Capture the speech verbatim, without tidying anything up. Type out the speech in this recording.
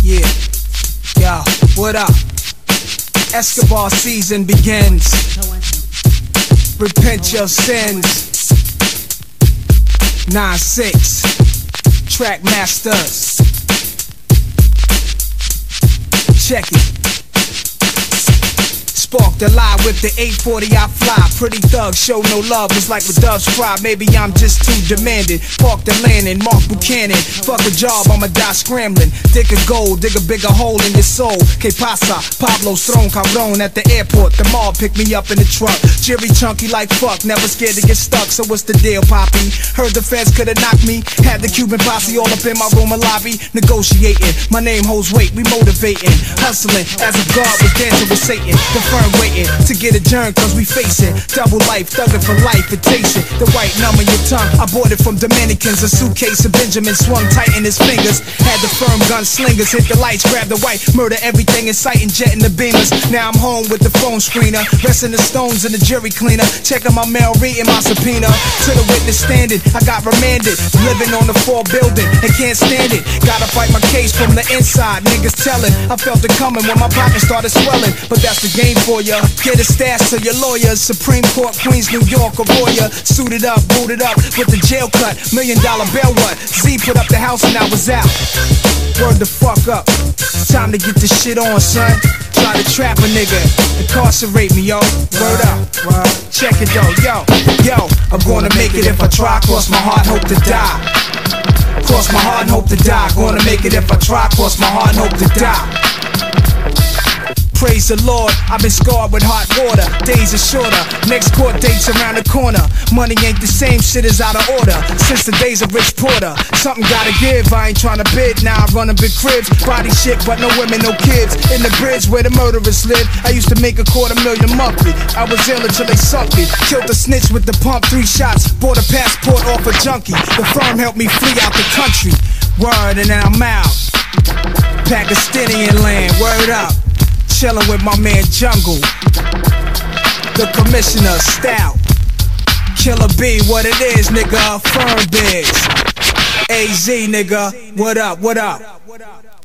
Yeah, yo, what up? Escobar season begins. Repent your sins. nine six Track Masters. Check it. Spark the lie with the eight forty I fly. Pretty thugs show no love, it's like with doves cry. Maybe I'm just too demanding. Park the landing, Mark Buchanan. Fuck a job, I'ma die scrambling. Dig a gold, dig a bigger hole in your soul. Que pasa? Pablo's thrown cabron at the airport. The mob picked me up in the truck. Jerry chunky like fuck, never scared to get stuck. So what's the deal, Poppy? Heard the feds could've knocked me. Had the Cuban posse all up in my room and lobby. Negotiating, my name holds weight, we motivating. Hustling as if God was dancing with Satan. The firm waiting to get adjourned cause we facing double life, thugging for life, it takes it. The white numb in your tongue, I bought it from Dominicans. A suitcase of Benjamin swung tight in his fingers. Had the firm gunslingers, hit the lights, grab the white, murder everything in sight and jet in the beamers. Now I'm home with the phone screener, resting the stones in the jury cleaner, checking my mail, reading my subpoena. To the witness standing, I got remanded, living on the floor building and can't stand it. Gotta fight my case from the inside, niggas telling. I felt it coming when my pocket started swelling, but that's the game for ya. Get a stash to your lawyers, Supreme Court, Queens, New York, or Roya. Suited up, booted up with the jail cut, million dollar bail what? Z put up the house and I was out. Word the fuck up, time to get this shit on, son. Try to trap a nigga, incarcerate me, yo. Word up, word. Check it though, yo, yo. I'm gonna make it if I try, cross my heart, hope to die. Cross my heart and hope to die. Gonna make it if I try, cross my heart and hope to die. Praise the Lord, I've been scarred with hot water. Days are shorter, next court date's around the corner. Money ain't the same, shit is out of order since the days of Rich Porter. Something gotta give, I ain't tryna bid. Now I run a big cribs, body shit but no women, no kids. In the bridge where the murderers live, I used to make a quarter million monthly. I was ill until they sucked me. Killed the snitch with the pump, three shots. Bought a passport off a junkie. The firm helped me flee out the country. Word, and then I'm out. Pakistani land, word up. Chillin' with my man Jungle, the commissioner, Stout, Killer B, what it is, nigga, Firm Biz, A Z, nigga, what up, what up?